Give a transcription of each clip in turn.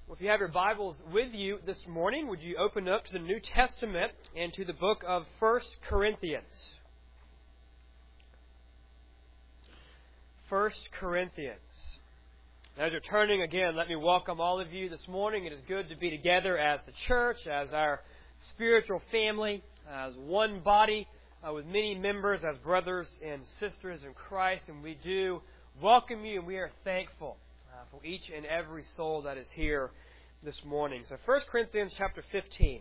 Well, if you have your Bibles with you this morning, would you open up to the New Testament and to the book of 1 Corinthians? 1 Corinthians. As you're turning again, let me welcome all of you this morning. It is good to be together as the church, as our spiritual family, as one body with many members, as brothers and sisters in Christ. And we do welcome you, and we are thankful for each and every soul that is here this morning. So 1 Corinthians chapter 15.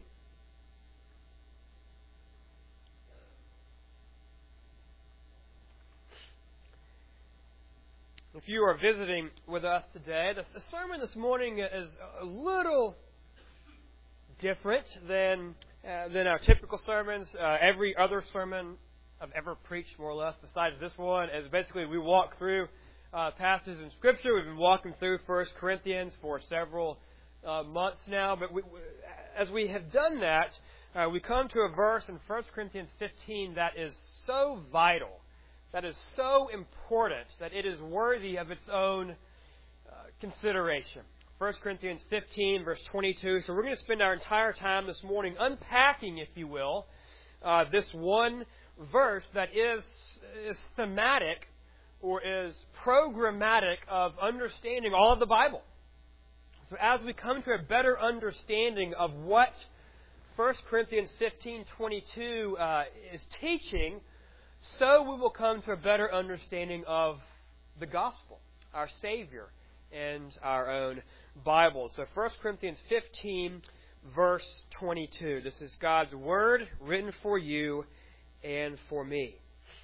If you are visiting with us today, the sermon this morning is a little different than our typical sermons. Every other sermon I've ever preached, more or less, besides this one, is basically we walk through passages in Scripture. We've been walking through 1 Corinthians for several months now. But as we have done that, we come to a verse in 1 Corinthians 15 that is so vital, that is so important, that it is worthy of its own consideration. 1 Corinthians 15, verse 22. So we're going to spend our entire time this morning unpacking, if you will, this one verse that is thematic or is programmatic of understanding all of the Bible. So as we come to a better understanding of what 1 Corinthians 15:22 is teaching, so we will come to a better understanding of the gospel, our Savior, and our own Bible. So 1 Corinthians 15, verse 22. This is God's Word written for you and for me.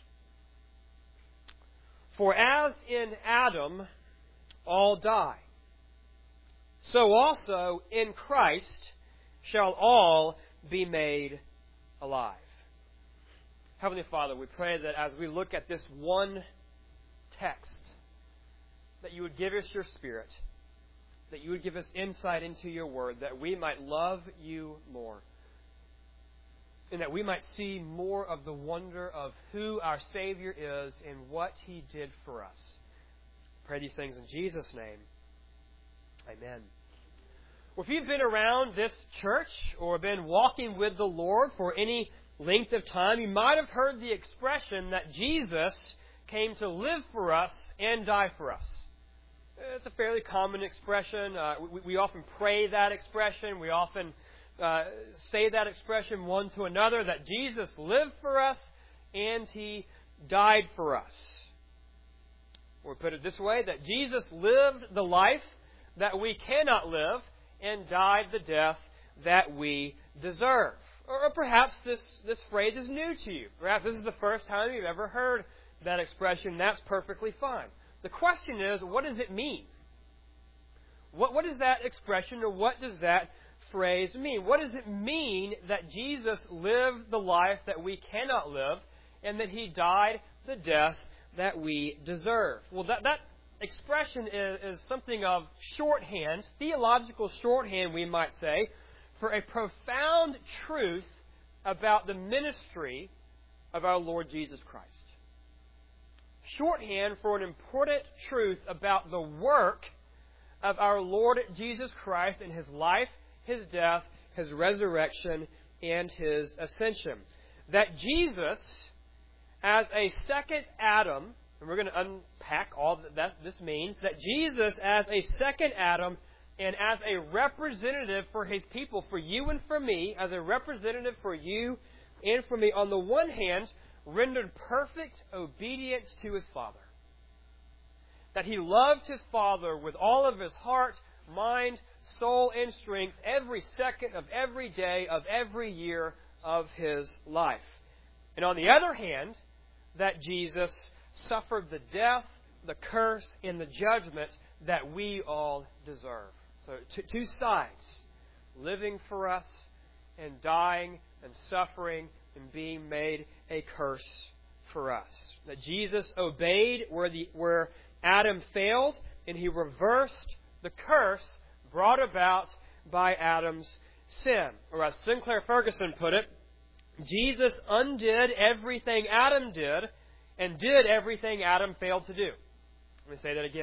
For as in Adam all die, so also in Christ shall all be made alive. Heavenly Father, we pray that as we look at this one text, that you would give us your Spirit, that you would give us insight into your Word, that we might love you more, and that we might see more of the wonder of who our Savior is and what He did for us. Pray these things in Jesus' name. Amen. Well, if you've been around this church or been walking with the Lord for any length of time, you might have heard the expression that Jesus came to live for us and die for us. It's a fairly common expression. We often pray that expression. We often say that expression one to another, that Jesus lived for us and He died for us. Or put it this way, that Jesus lived the life that we cannot live and died the death that we deserve. Or perhaps this phrase is new to you. Perhaps this is the first time you've ever heard that expression. That's perfectly fine. The question is, what does it mean? What is that expression, or what does that phrase mean? What does it mean that Jesus lived the life that we cannot live and that He died the death that we deserve? Well, that expression is something of shorthand, theological shorthand, we might say, for a profound truth about the ministry of our Lord Jesus Christ. Shorthand for an important truth about the work of our Lord Jesus Christ in His life, His death, His resurrection, and His ascension. That Jesus, as a second Adam, and we're going to unpack all that this means, that Jesus, as a second Adam and as a representative for His people, for you and for me, as a representative for you and for me, on the one hand, rendered perfect obedience to His Father. That He loved His Father with all of His heart, mind, soul, and strength every second of every day of every year of His life. And on the other hand, that Jesus suffered the death, the curse, and the judgment that we all deserve. So two sides, living for us and dying and suffering and being made a curse for us. That Jesus obeyed where Adam failed, and He reversed the curse brought about by Adam's sin. Or as Sinclair Ferguson put it, Jesus undid everything Adam did and did everything Adam failed to do. Let me say that again.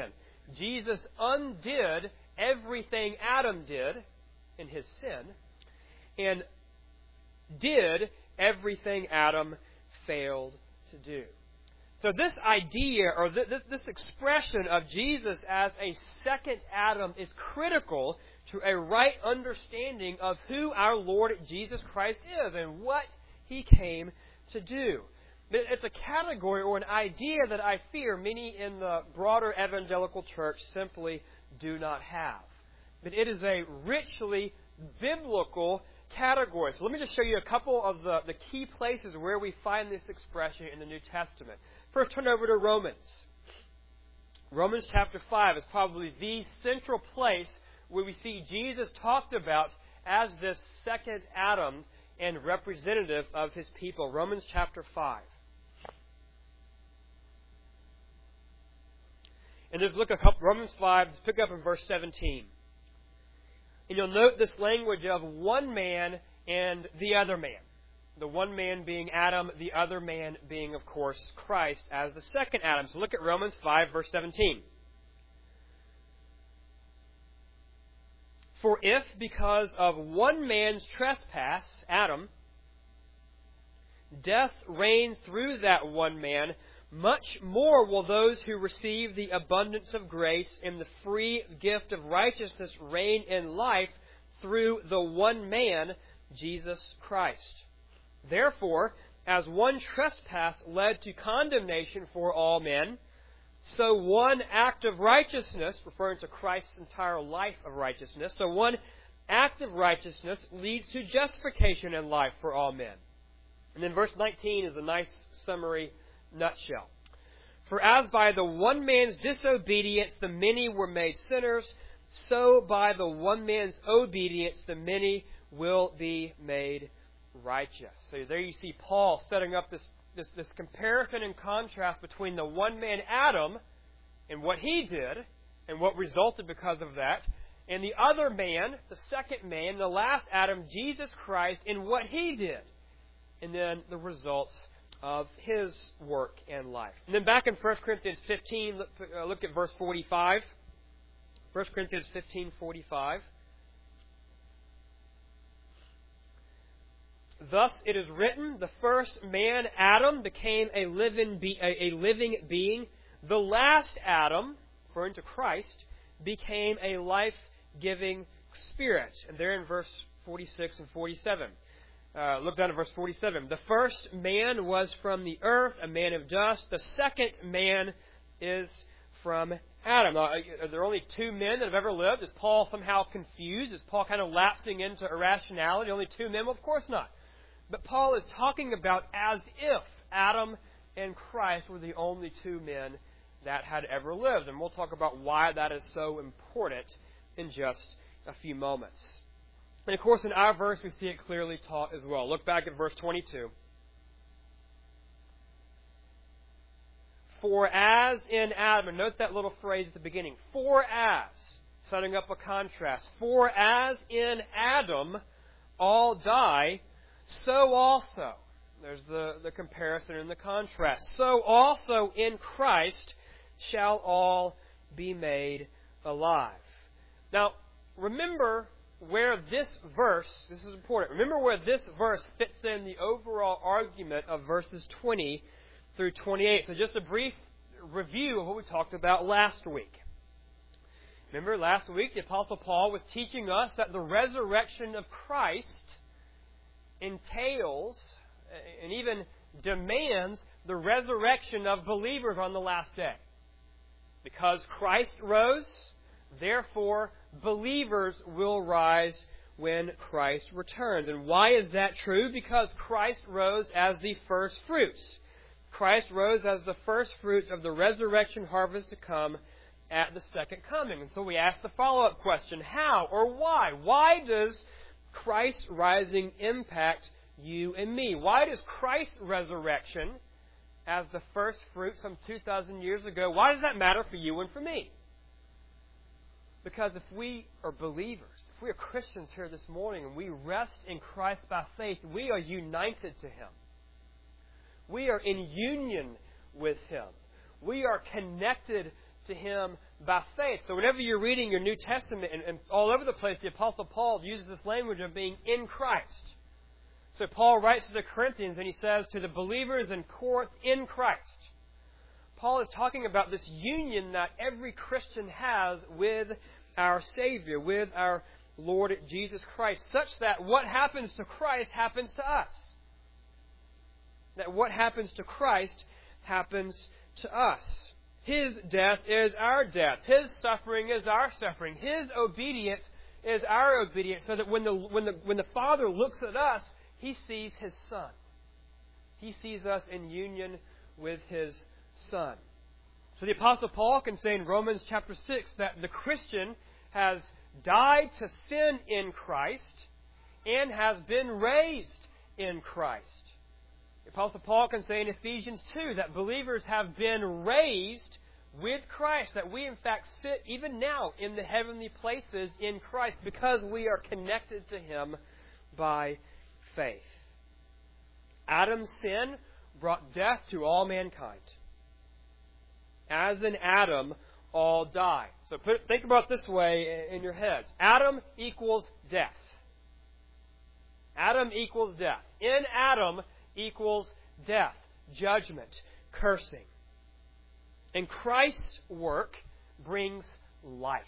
Jesus undid everything Adam did in his sin and did everything Adam failed to do. So this idea, or this expression of Jesus as a second Adam is critical to a right understanding of who our Lord Jesus Christ is and what He came to do. It's a category or an idea that I fear many in the broader evangelical church simply do not have. But it is a richly biblical category. So let me just show you a couple of the key places where we find this expression in the New Testament. First, turn over to Romans. Romans chapter 5 is probably the central place where we see Jesus talked about as this second Adam and representative of His people. Romans chapter 5. And just look at Romans 5, let's pick up in verse 17. And you'll note this language of one man and the other man. The one man being Adam, the other man being, of course, Christ as the second Adam. So look at Romans 5, verse 17. For if, because of one man's trespass, Adam, death reigned through that one man, much more will those who receive the abundance of grace and the free gift of righteousness reign in life through the one man, Jesus Christ. Therefore, as one trespass led to condemnation for all men, so one act of righteousness, referring to Christ's entire life of righteousness, so one act of righteousness leads to justification in life for all men. And then verse 19 is a nice summary nutshell. For as by the one man's disobedience the many were made sinners, so by the one man's obedience the many will be made righteous. So there you see Paul setting up this comparison and contrast between the one man Adam and what he did and what resulted because of that, and the other man, the second man, the last Adam, Jesus Christ, and what he did, and then the results of his work and life. And then back in 1 Corinthians 15, look at verse 45. 1 Corinthians 15:45. Thus it is written, the first man, Adam, became a living being. The last Adam, referring to Christ, became a life-giving spirit. And there in verse 46 and 47. Look down at verse 47. The first man was from the earth, a man of dust. The second man is from Adam. Now, are there only two men that have ever lived? Is Paul somehow confused? Is Paul kind of lapsing into irrationality? Only two men? Well, of course not. But Paul is talking about as if Adam and Christ were the only two men that had ever lived. And we'll talk about why that is so important in just a few moments. And of course, in our verse, we see it clearly taught as well. Look back at verse 22. For as in Adam, and note that little phrase at the beginning, for as, setting up a contrast, for as in Adam all die, so also, there's the comparison and the contrast, so also in Christ shall all be made alive. Now, remember where this is important, remember where this verse fits in the overall argument of verses 20 through 28. So just a brief review of what we talked about last week. Remember last week the Apostle Paul was teaching us that the resurrection of Christ entails and even demands the resurrection of believers on the last day. Because Christ rose, therefore believers will rise when Christ returns. And why is that true? Because Christ rose as the first fruits. Christ rose as the first fruits of the resurrection harvest to come at the second coming. And so we ask the follow-up question, how or why? Why does Christ's rising impact you and me? Why does Christ's resurrection as the first fruit some 2,000 years ago, why does that matter for you and for me? Because if we are believers, if we are Christians here this morning and we rest in Christ by faith, we are united to Him. We are in union with Him. We are connected to Him by faith. So whenever you're reading your New Testament and all over the place, the Apostle Paul uses this language of being in Christ. So Paul writes to the Corinthians and he says to the believers in Corinth, in Christ. Paul is talking about this union that every Christian has with our Savior, with our Lord Jesus Christ, such that what happens to Christ happens to us. That what happens to Christ happens to us. His death is our death. His suffering is our suffering. His obedience is our obedience, so that when the Father looks at us, He sees His Son. He sees us in union with His Son. So the Apostle Paul can say in Romans chapter 6 that the Christian has died to sin in Christ and has been raised in Christ. The Apostle Paul can say in Ephesians 2 that believers have been raised with Christ, that we in fact sit even now in the heavenly places in Christ because we are connected to Him by faith. Adam's sin brought death to all mankind. As in Adam, all die. So think about it this way in your heads. Adam equals death. Adam equals death. In Adam equals death, judgment, cursing. And Christ's work brings life.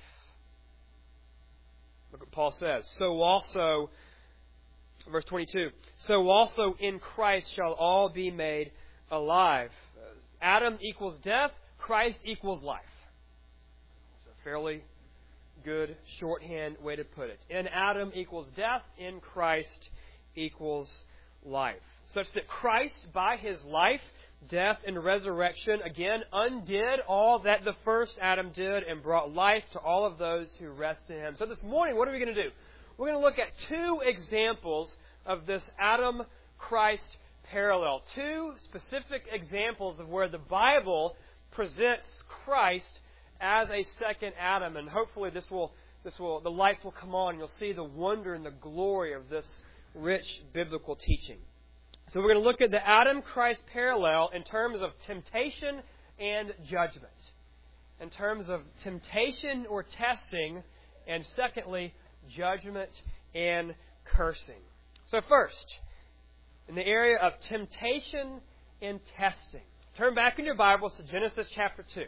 Look what Paul says. So also, verse 22, so also in Christ shall all be made alive. Adam equals death, Christ equals life. It's a fairly good shorthand way to put it. In Adam equals death, in Christ equals life. Such that Christ, by His life, death, and resurrection, again, undid all that the first Adam did and brought life to all of those who rest in Him. So this morning, what are we going to do? We're going to look at two examples of this Adam-Christ parallel. Two specific examples of where the Bible presents Christ as a second Adam. And hopefully the lights will come on and you'll see the wonder and the glory of this rich biblical teaching. So we're going to look at the Adam-Christ parallel in terms of temptation and judgment. In terms of temptation or testing, and secondly, judgment and cursing. So first, in the area of temptation and testing, turn back in your Bibles to Genesis chapter 2.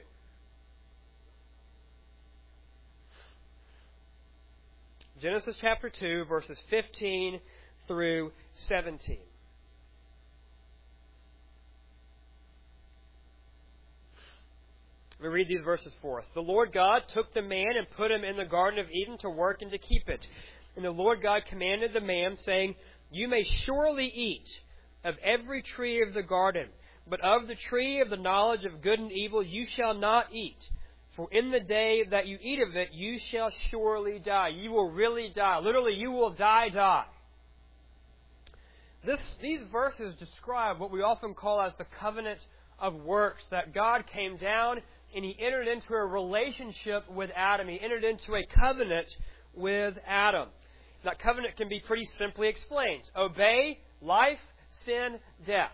Genesis chapter 2, verses 15 through 17. Let me read these verses for us. The Lord God took the man and put him in the Garden of Eden to work and to keep it. And the Lord God commanded the man, saying, You may surely eat of every tree of the garden, but of the tree of the knowledge of good and evil you shall not eat. For in the day that you eat of it, you shall surely die. You will really die. Literally, you will die. These verses describe what we often call as the covenant of works, that God came down and He entered into a relationship with Adam. He entered into a covenant with Adam. That covenant can be pretty simply explained. Obey, life, sin, death.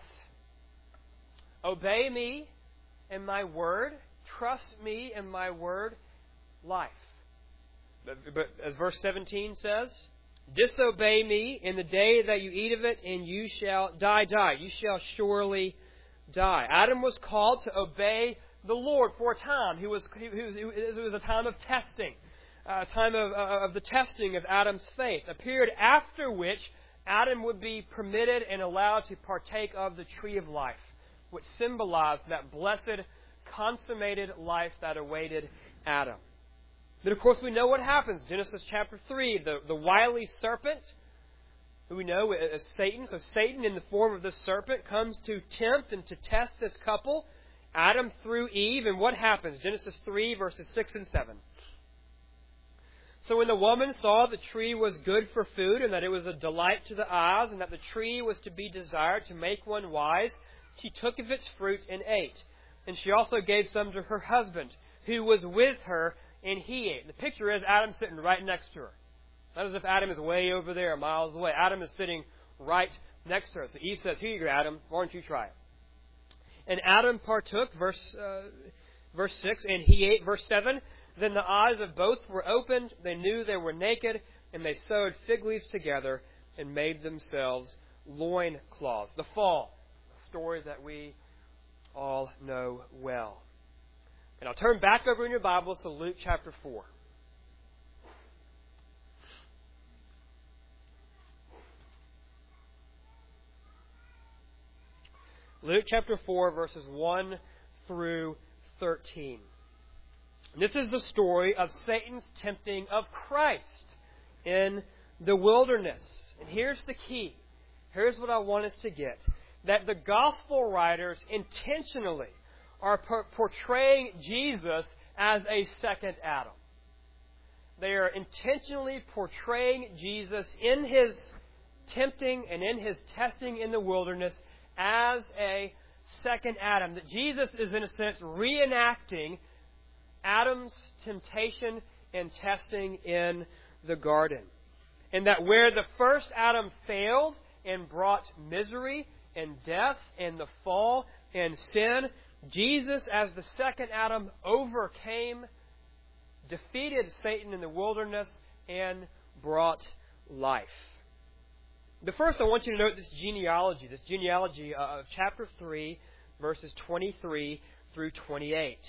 Obey me and my word. Trust me and my word, life. But as verse 17 says, disobey me in the day that you eat of it, and you shall die. You shall surely die. Adam was called to obey the Lord for a time. It was a time of testing, a time of the testing of Adam's faith, a period after which Adam would be permitted and allowed to partake of the tree of life, which symbolized that blessed, consummated life that awaited Adam. Then, of course, we know what happens. Genesis chapter 3, the wily serpent, who we know as Satan. So Satan, in the form of this serpent, comes to tempt and to test this couple, Adam through Eve. And what happens? Genesis 3, verses 6 and 7. So when the woman saw the tree was good for food, and that it was a delight to the eyes, and that the tree was to be desired to make one wise, she took of its fruit and ate. And she also gave some to her husband, who was with her, and he ate. The picture is Adam sitting right next to her. Not as if Adam is way over there, miles away. Adam is sitting right next to her. So Eve says, Here you go, Adam. Why don't you try it? And Adam partook, verse 6, and he ate. Verse 7, Then the eyes of both were opened, they knew they were naked, and they sewed fig leaves together and made themselves loincloths. The fall, a story that we all know well. And I'll turn back over in your Bibles to Luke chapter 4. Luke chapter 4, verses 1 through 13. And this is the story of Satan's tempting of Christ in the wilderness. And here's the key. Here's what I want us to get. That the gospel writers intentionally are portraying Jesus as a second Adam. They are intentionally portraying Jesus in his tempting and in his testing in the wilderness as a second Adam. That Jesus is, in a sense, reenacting Adam's temptation and testing in the garden. And that where the first Adam failed and brought misery and death and the fall and sin, Jesus, as the second Adam, overcame, defeated Satan in the wilderness, and brought life. But first, I want you to note this genealogy of chapter 3, verses 23 through 28.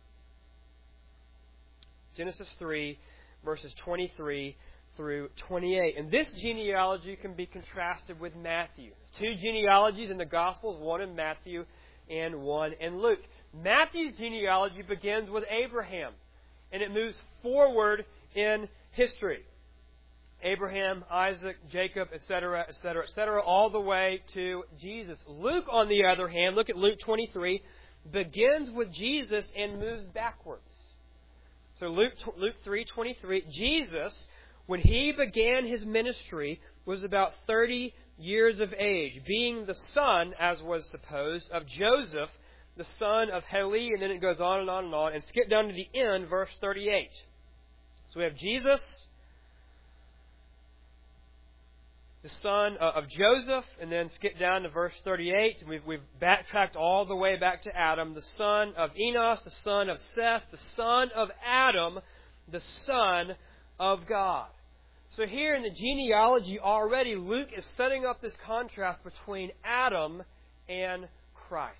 Genesis 3, verses 23 through 28. And this genealogy can be contrasted with Matthew. There's two genealogies in the Gospels, one in Matthew and one in Luke. Matthew's genealogy begins with Abraham, and it moves forward in history. Abraham, Isaac, Jacob, etc., etc., etc., all the way to Jesus. Luke, on the other hand, look at Luke 23, begins with Jesus and moves backwards. So Luke 3:23, Jesus, when he began his ministry, was about 30 years of age, being the son, as was supposed, of Joseph, the son of Heli, and then it goes on and on and on, and skip down to the end, verse 38. So we have Jesus, the son of Joseph, and then skip down to verse 38. We've backtracked all the way back to Adam, the son of Enos, the son of Seth, the son of Adam, the son of God. So here in the genealogy already, Luke is setting up this contrast between Adam and Christ.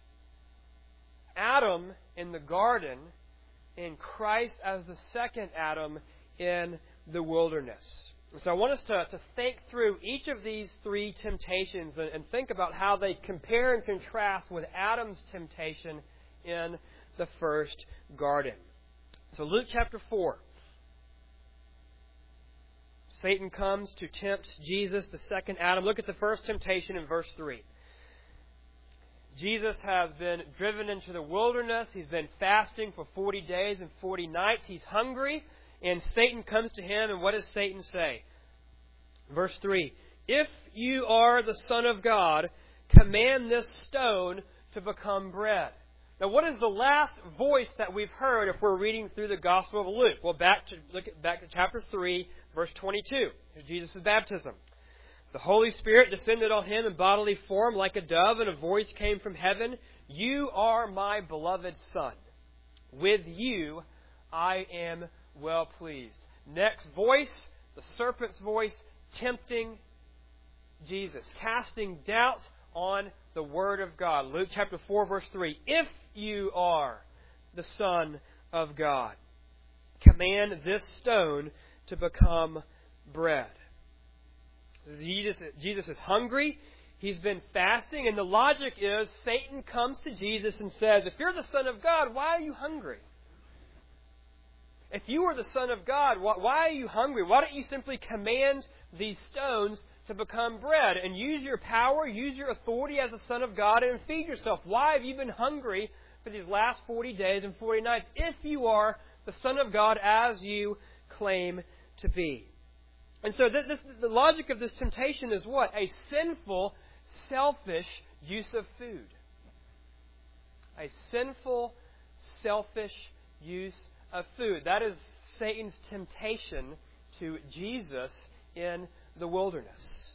Adam in the garden, and Christ as the second Adam in the wilderness. So I want us to think through each of these three temptations and think about how they compare and contrast with Adam's temptation in the first garden. So Luke chapter 4. Satan comes to tempt Jesus, the second Adam. Look at the first temptation in verse 3. Jesus has been driven into the wilderness. He's been fasting for 40 days and 40 nights. He's hungry. And Satan comes to him, and what does Satan say? Verse 3, "If you are the Son of God, command this stone to become bread." Now, what is the last voice that we've heard if we're reading through the Gospel of Luke? Well, back to chapter 3, verse 22, Jesus' baptism. "The Holy Spirit descended on him in bodily form like a dove, and a voice came from heaven, 'You are my beloved Son. With you I am well pleased.'" Next voice, the serpent's voice, tempting Jesus, casting doubt on the Word of God. Luke chapter 4, verse 3. "If you are the Son of God, command this stone to become bread." Jesus is hungry. He's been fasting. And the logic is Satan comes to Jesus and says, "If you're the Son of God, why are you hungry? If you are the Son of God, why are you hungry? Why don't you simply command these stones to become bread and use your power, use your authority as the Son of God and feed yourself? Why have you been hungry for these last 40 days and 40 nights if you are the Son of God as you claim to be?" And so the logic of this temptation is what? A sinful, selfish use of food. A sinful, selfish use of food. That is Satan's temptation to Jesus in the wilderness.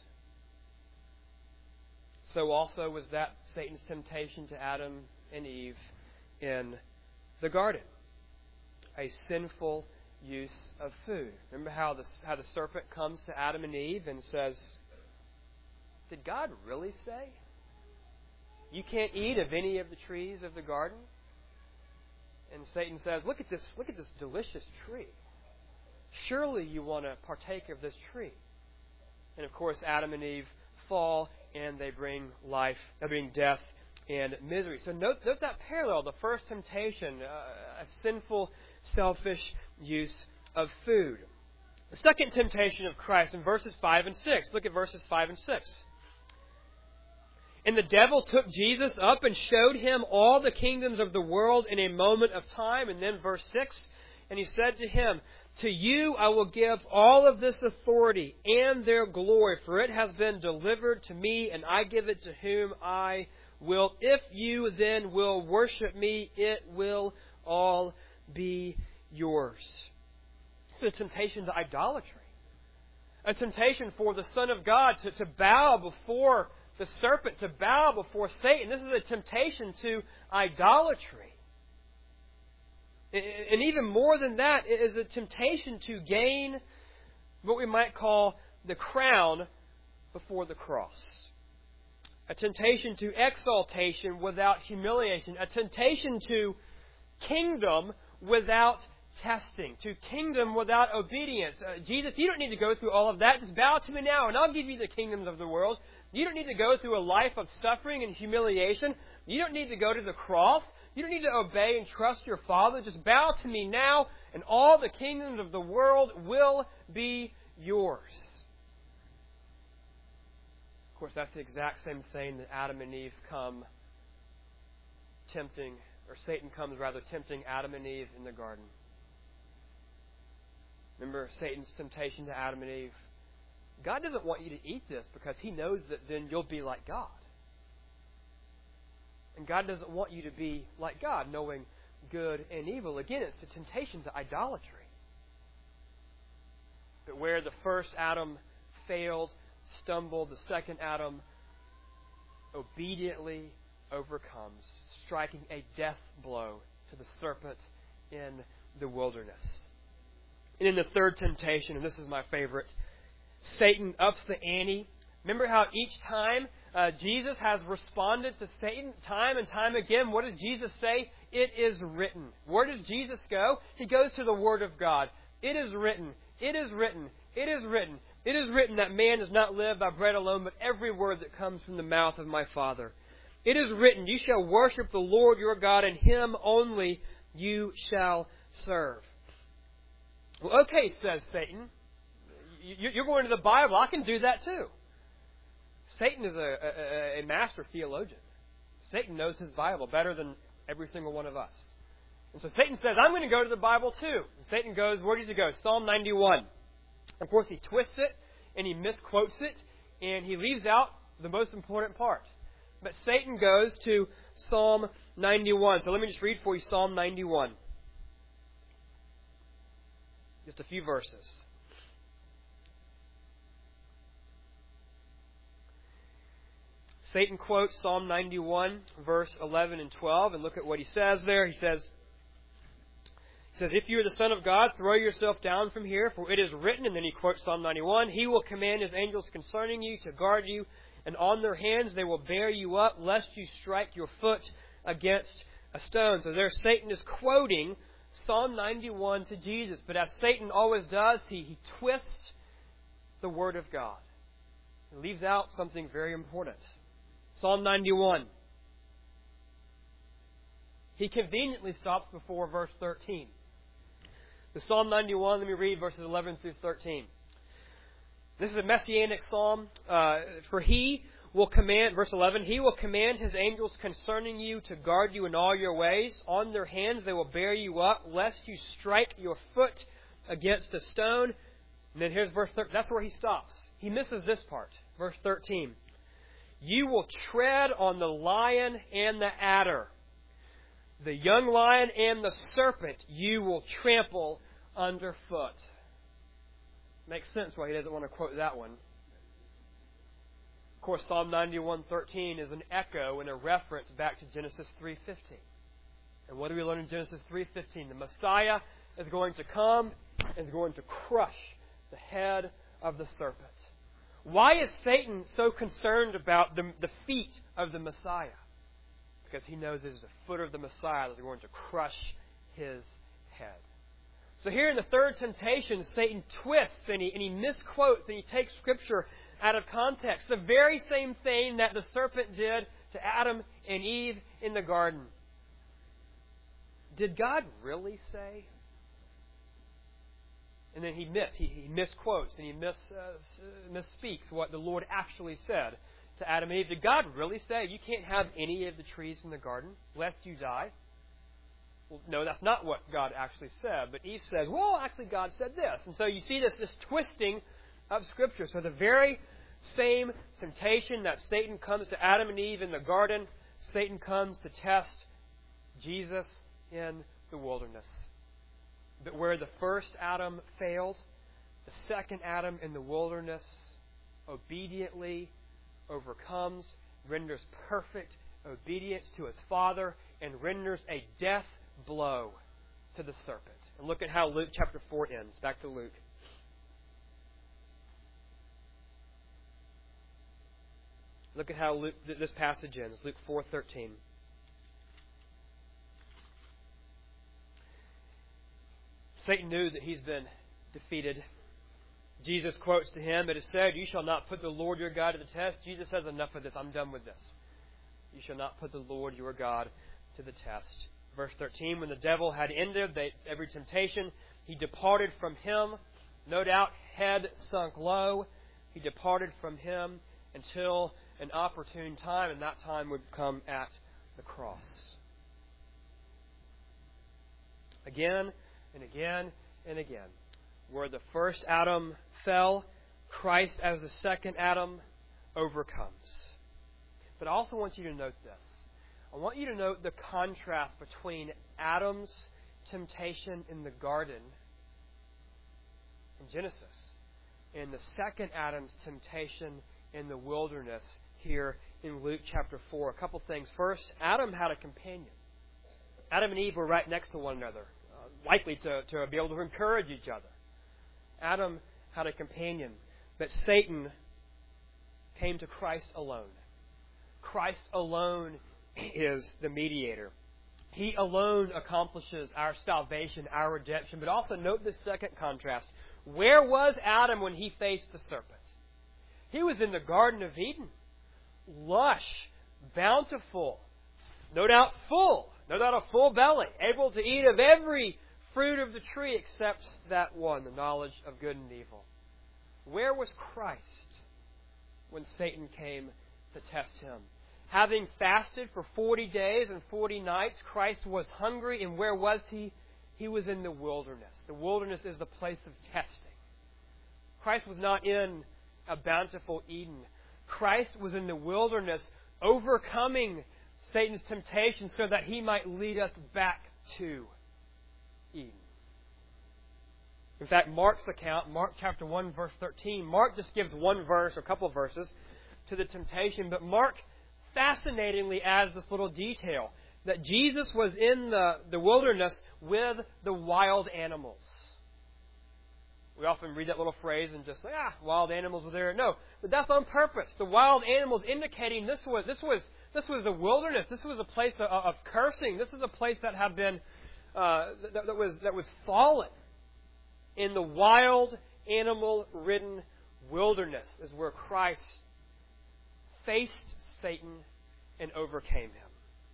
So also was that Satan's temptation to Adam and Eve in the garden. a sinful use of food. Remember how the serpent comes to Adam and Eve and says, "Did God really say you can't eat of any of the trees of the garden?" And Satan says, look at this delicious tree. Surely you want to partake of this tree. And of course, Adam and Eve fall, and they bring death and misery. So note that parallel. The first temptation, a sinful, selfish use of food. The second temptation of Christ in verses 5 and 6. Look at verses 5 and 6. And the devil took Jesus up and showed him all the kingdoms of the world in a moment of time. And then verse 6, and he said to him, "To you I will give all of this authority and their glory, for it has been delivered to me, and I give it to whom I will. If you then will worship me, it will all be yours." It's a temptation to idolatry. A temptation for the Son of God to bow before the serpent, to bow before Satan. This is a temptation to idolatry. And even more than that, it is a temptation to gain what we might call the crown before the cross. A temptation to exaltation without humiliation. A temptation to kingdom without testing. To kingdom without obedience. Jesus, you don't need to go through all of that. Just bow to me now and I'll give you the kingdoms of the world. You don't need to go through a life of suffering and humiliation. You don't need to go to the cross. You don't need to obey and trust your Father. Just bow to me now, and all the kingdoms of the world will be yours. Of course, that's the exact same thing that Adam and Eve come tempting, or Satan comes rather tempting Adam and Eve in the garden. Remember Satan's temptation to Adam and Eve? God doesn't want you to eat this because He knows that then you'll be like God. And God doesn't want you to be like God, knowing good and evil. Again, it's a temptation to idolatry. But where the first Adam failed, stumbled, the second Adam obediently overcomes, striking a death blow to the serpent in the wilderness. And in the third temptation, and this is my favorite, Satan ups the ante. Remember how each time Jesus has responded to Satan time and time again? What does Jesus say? It is written. Where does Jesus go? He goes to the Word of God. It is written. It is written. It is written. It is written that man does not live by bread alone, but every word that comes from the mouth of my Father. It is written, you shall worship the Lord your God, and Him only you shall serve. Well, okay, says Satan. You're going to the Bible. I can do that too. Satan is a master theologian. Satan knows his Bible better than every single one of us. And so Satan says, I'm going to go to the Bible too. And Satan goes, where does he go? Psalm 91. Of course, he twists it and he misquotes it and he leaves out the most important part. But Satan goes to Psalm 91. So let me just read for you Psalm 91. Just a few verses. Satan quotes Psalm 91, verse 11 and 12, and look at what he says there. He says, if you are the Son of God, throw yourself down from here, for it is written, and then he quotes Psalm 91, He will command His angels concerning you to guard you, and on their hands they will bear you up, lest you strike your foot against a stone. So there Satan is quoting Psalm 91 to Jesus, but as Satan always does, he twists the Word of God. He leaves out something very important. Psalm 91. He conveniently stops before verse 13. The Psalm 91, let me read verses 11 through 13. This is a messianic psalm. For He will command, verse 11, He will command His angels concerning you to guard you in all your ways. On their hands they will bear you up, lest you strike your foot against a stone. And then here's verse 13. That's where he stops. He misses this part. Verse 13. You will tread on the lion and the adder. The young lion and the serpent you will trample underfoot. Makes sense why he doesn't want to quote that one. Of course, Psalm 91:13 is an echo and a reference back to Genesis 3:15. And what do we learn in Genesis 3:15? The Messiah is going to come and is going to crush the head of the serpent. Why is Satan so concerned about the feet of the Messiah? Because he knows it is the foot of the Messiah that is going to crush his head. So here in the third temptation, Satan twists and he misquotes and he takes Scripture out of context. The very same thing that the serpent did to Adam and Eve in the garden. Did God really say? And then he misquotes and he misspeaks what the Lord actually said to Adam and Eve. Did God really say you can't have any of the trees in the garden lest you die? Well, no, that's not what God actually said. But Eve says, well, actually God said this. And so you see this twisting of Scripture. So the very same temptation that Satan comes to Adam and Eve in the garden, Satan comes to test Jesus in the wilderness. But where the first Adam failed, the second Adam in the wilderness obediently overcomes, renders perfect obedience to his Father, and renders a death blow to the serpent. And look at how Luke chapter 4 ends. Back to Luke. Look at how this passage ends. Luke 4:13. Satan knew that he's been defeated. Jesus quotes to him, "It is said, you shall not put the Lord your God to the test." Jesus says, enough of this. I'm done with this. You shall not put the Lord your God to the test. Verse 13, when the devil had ended every temptation, he departed from him. No doubt, head sunk low. He departed from him until an opportune time, and that time would come at the cross. Again and again and again. Where the first Adam fell, Christ as the second Adam overcomes. But I also want you to note this. I want you to note the contrast between Adam's temptation in the garden in Genesis and the second Adam's temptation in the wilderness here in Luke chapter 4. A couple things. First, Adam had a companion. Adam and Eve were right next to one another, likely to be able to encourage each other. Adam had a companion, but Satan came to Christ alone. Christ alone is the mediator. He alone accomplishes our salvation, our redemption. But also note this second contrast. Where was Adam when he faced the serpent? He was in the Garden of Eden. Lush, bountiful, no doubt full, no doubt a full belly, able to eat of every fruit of the tree except that one, the knowledge of good and evil. Where was Christ when Satan came to test him? Having fasted for 40 days and 40 nights, Christ was hungry, and where was he? He was in the wilderness. The wilderness is the place of testing. Christ was not in a bountiful Eden. Christ was in the wilderness, overcoming Satan's temptation so that he might lead us back to Eden. In fact, Mark's account, Mark chapter 1, verse 13, Mark just gives one verse or a couple of verses to the temptation, but Mark fascinatingly adds this little detail that Jesus was in the wilderness with the wild animals. We often read that little phrase and just say, wild animals were there. No, but that's on purpose. The wild animals indicating this was the wilderness. This was a place of cursing. This is a place that had been that was fallen. In the wild animal-ridden wilderness is where Christ faced Satan and overcame him.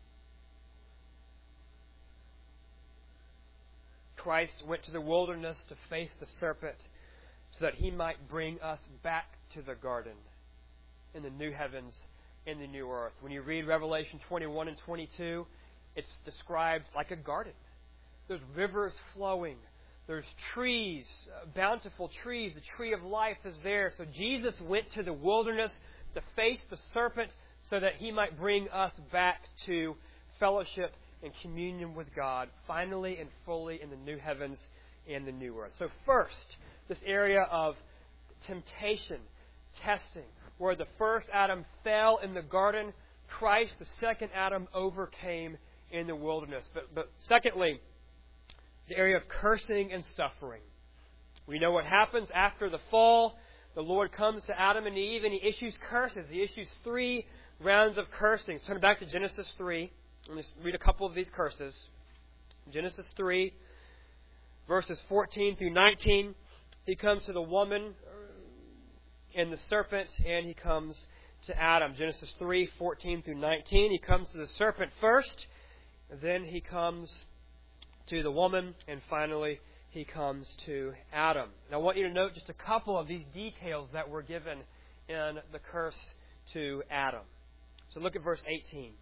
Christ went to the wilderness to face the serpent so that he might bring us back to the garden in the new heavens and the new earth. When you read Revelation 21 and 22, it's described like a garden. There's rivers flowing. There's trees, bountiful trees. The tree of life is there. So Jesus went to the wilderness to face the serpent so that he might bring us back to fellowship and communion with God, finally and fully in the new heavens and the new earth. So first, this area of temptation, testing, where the first Adam fell in the garden, Christ, the second Adam, overcame in the wilderness. But secondly, the area of cursing and suffering. We know what happens after the fall. The Lord comes to Adam and Eve and He issues curses. He issues 3 rounds of cursing. So turn back to Genesis 3. Let's read a couple of these curses. Genesis 3, verses 14 through 19. He comes to the woman and the serpent, and He comes to Adam. Genesis 3, 14 through 19. He comes to the serpent first, then He comes to the woman, and finally He comes to Adam. Now I want you to note just a couple of these details that were given in the curse to Adam. So look at verse 18.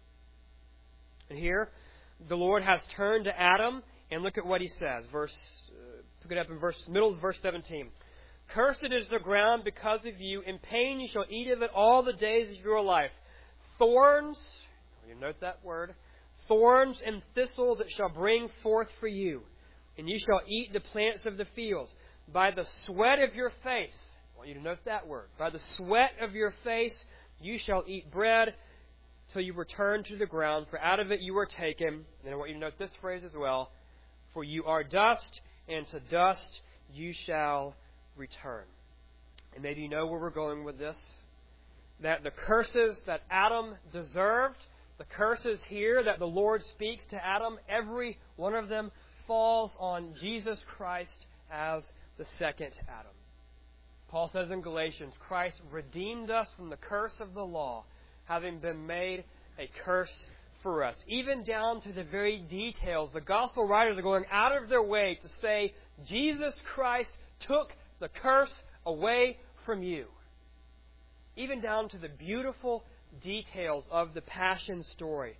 And here, the Lord has turned to Adam, and look at what He says. Pick it up in middle of verse 17. Cursed is the ground because of you. In pain you shall eat of it all the days of your life. Thorns, you note that word, thorns and thistles it shall bring forth for you. And you shall eat the plants of the fields. By the sweat of your face, I want you to note that word. By the sweat of your face you shall eat bread till you return to the ground, for out of it you were taken. And I want you to note this phrase as well. For you are dust, and to dust you shall return. And maybe you know where we're going with this. That the curses that Adam deserved, the curses here that the Lord speaks to Adam, every one of them falls on Jesus Christ as the second Adam. Paul says in Galatians, Christ redeemed us from the curse of the law, having been made a curse for us. Even down to the very details, the gospel writers are going out of their way to say, Jesus Christ took the curse away from you. Even down to the beautiful details of the Passion story.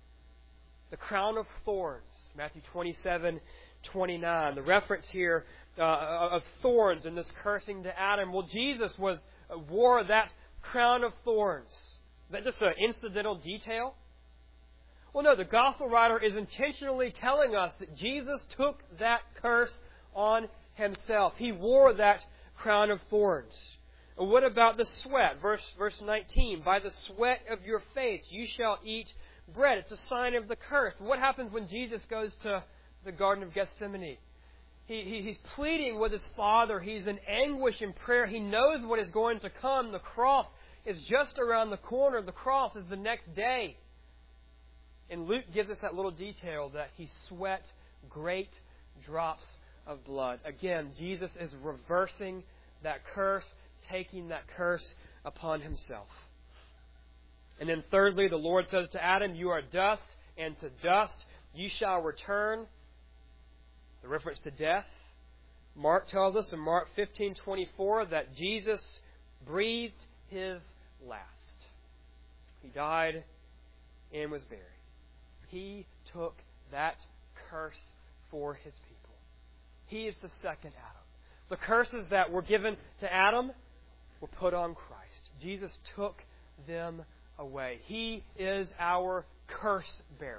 The crown of thorns, Matthew 27:29. The reference here of thorns in this cursing to Adam. Well, Jesus wore that crown of thorns. Is that just an incidental detail? Well, no, the gospel writer is intentionally telling us that Jesus took that curse on Himself. He wore that crown of thorns. And what about the sweat? Verse 19. By the sweat of your face you shall eat bread. It's a sign of the curse. What happens when Jesus goes to the Garden of Gethsemane? He's pleading with His Father. He's in anguish in prayer. He knows what is going to come. The cross is just around the corner. The cross is the next day. And Luke gives us that little detail that He sweat great drops of blood. Again, Jesus is reversing that curse, taking that curse upon Himself. And then thirdly, the Lord says to Adam, you are dust, and to dust you shall return. The reference to death. Mark tells us in Mark 15:24 that Jesus breathed His last. He died and was buried. He took that curse for His people. He is the second Adam. The curses that were given to Adam were put on Christ. Jesus took them away. He is our curse bearer.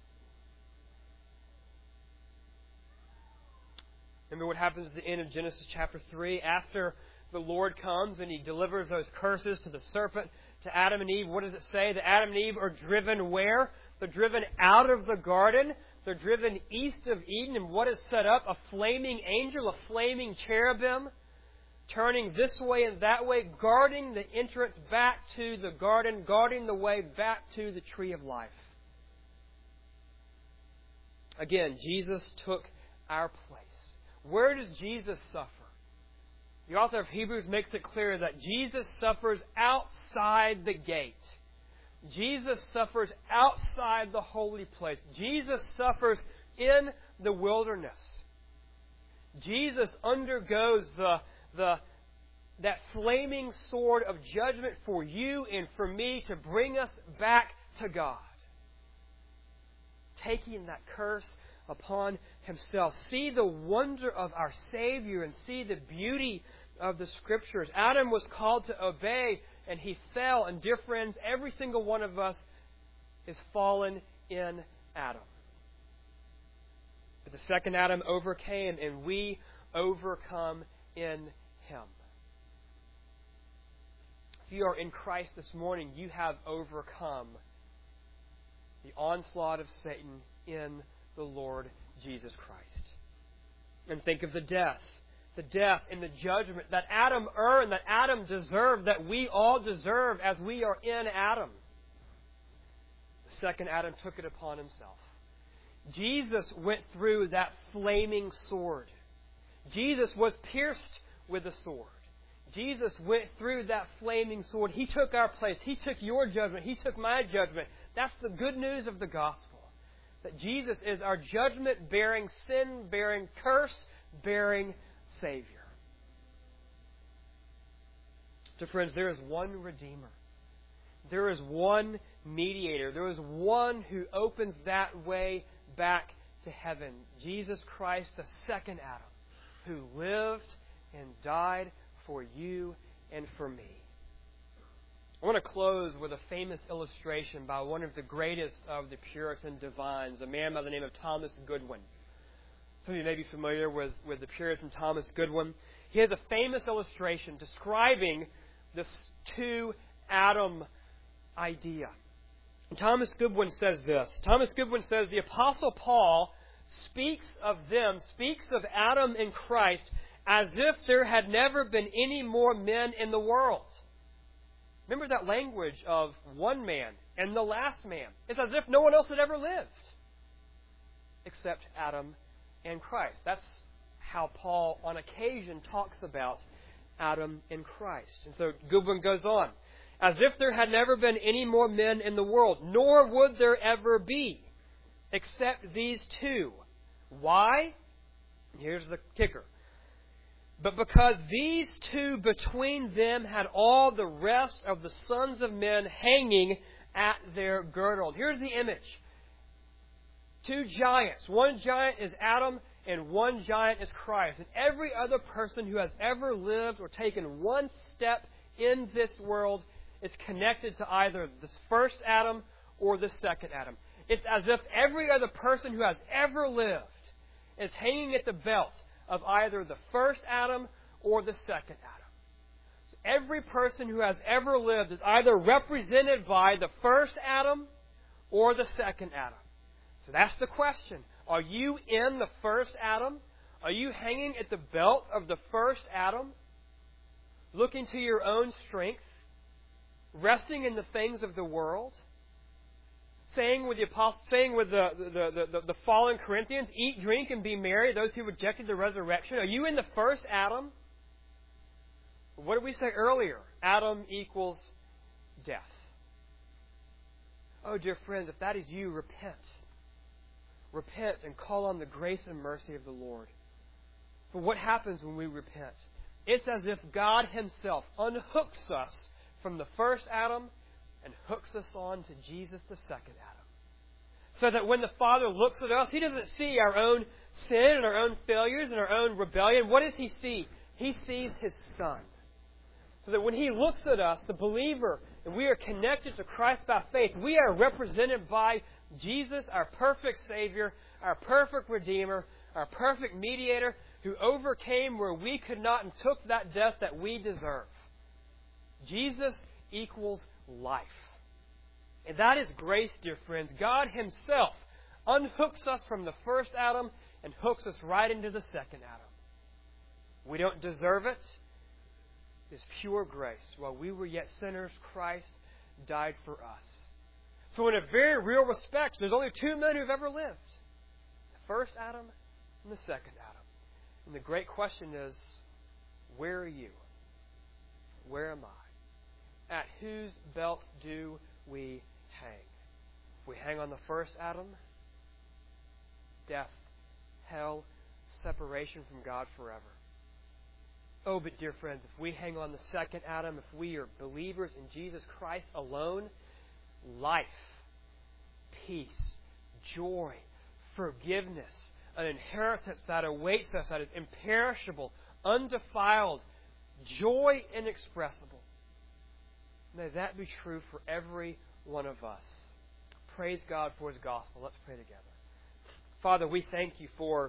Remember what happens at the end of Genesis chapter 3? After the Lord comes and He delivers those curses to the serpent, to Adam and Eve, what does it say? That Adam and Eve are driven where? They're driven out of the garden. They're driven east of Eden. And what is set up? A flaming angel, a flaming cherubim, turning this way and that way, guarding the entrance back to the garden, guarding the way back to the tree of life. Again, Jesus took our place. Where does Jesus suffer? The author of Hebrews makes it clear that Jesus suffers outside the gate. Jesus suffers outside the holy place. Jesus suffers in the wilderness. Jesus undergoes that flaming sword of judgment for you and for me to bring us back to God. Taking that curse upon Himself. See the wonder of our Savior and see the beauty of the Scriptures. Adam was called to obey and he fell. And dear friends, every single one of us is fallen in Adam. But the second Adam overcame and we overcome in Him. If you are in Christ this morning, you have overcome the onslaught of Satan in the Lord Jesus Christ. And think of the death and the judgment that Adam earned, that Adam deserved, that we all deserve as we are in Adam. The second Adam took it upon himself. Jesus went through that flaming sword. Jesus was pierced with a sword. Jesus went through that flaming sword. He took our place. He took your judgment. He took my judgment. That's the good news of the gospel. That Jesus is our judgment-bearing, sin-bearing, curse-bearing Savior. So friends, there is one Redeemer. There is one mediator. There is one who opens that way back to heaven. Jesus Christ, the second Adam, who lived and died for you and for me. I want to close with a famous illustration by one of the greatest of the Puritan divines, a man by the name of Thomas Goodwin. Some of you may be familiar with the Puritan Thomas Goodwin. He has a famous illustration describing this two Adam idea. And Thomas Goodwin says this. Thomas Goodwin says, the Apostle Paul speaks of Adam and Christ as if there had never been any more men in the world. Remember that language of one man and the last man. It's as if no one else had ever lived except Adam and Christ. That's how Paul on occasion talks about Adam and Christ. And so Goodwin goes on. As if there had never been any more men in the world, nor would there ever be, except these two. Why? Here's the kicker. But because these two between them had all the rest of the sons of men hanging at their girdle. Here's the image. Two giants. One giant is Adam and one giant is Christ. And every other person who has ever lived or taken one step in this world is connected to either this first Adam or the second Adam. It's as if every other person who has ever lived is hanging at the belt of either the first Adam or the second Adam. So every person who has ever lived is either represented by the first Adam or the second Adam. So that's the question. Are you in the first Adam? Are you hanging at the belt of the first Adam? Looking to your own strength? Resting in the things of the world? Saying with the apostles, saying with the fallen Corinthians, eat, drink, and be merry, those who rejected the resurrection. Are you in the first Adam? What did we say earlier? Adam equals death. Oh, dear friends, if that is you, repent. Repent and call on the grace and mercy of the Lord. For what happens when we repent? It's as if God Himself unhooks us from the first Adam and hooks us on to Jesus, the second Adam. So that when the Father looks at us, He doesn't see our own sin and our own failures and our own rebellion. What does He see? He sees His Son. So that when He looks at us, the believer, and we are connected to Christ by faith, we are represented by Jesus, our perfect Savior, our perfect Redeemer, our perfect mediator, who overcame where we could not and took that death that we deserve. Jesus equals life. And that is grace, dear friends. God Himself unhooks us from the first Adam and hooks us right into the second Adam. We don't deserve it. It's pure grace. While we were yet sinners, Christ died for us. So in a very real respect, there's only two men who've ever lived. The first Adam and the second Adam. And the great question is, where are you? Where am I? At whose belt do we hang? If we hang on the first Adam, death, hell, separation from God forever. Oh, but dear friends, if we hang on the second Adam, if we are believers in Jesus Christ alone, life, peace, joy, forgiveness, an inheritance that awaits us that is imperishable, undefiled, joy inexpressible. May that be true for every one of us. Praise God for His gospel. Let's pray together. Father, we thank You for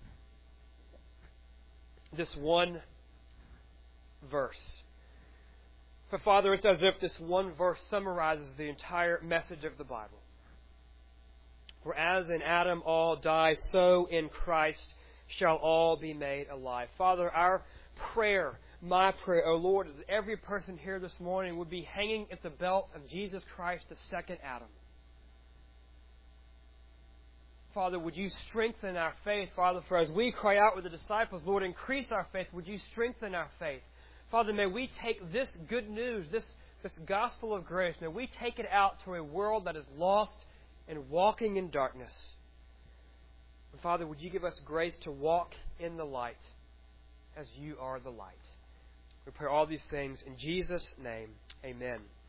this one verse. For Father, it's as if this one verse summarizes the entire message of the Bible. For as in Adam all die, so in Christ shall all be made alive. Father, our prayer, my prayer, O Lord, is that every person here this morning would be hanging at the belt of Jesus Christ, the second Adam. Father, would you strengthen our faith, Father, for as we cry out with the disciples, Lord, increase our faith. Would you strengthen our faith? Father, may we take this good news, this gospel of grace, may we take it out to a world that is lost and walking in darkness. And Father, would you give us grace to walk in the light as you are the light? We pray all these things in Jesus' name. Amen.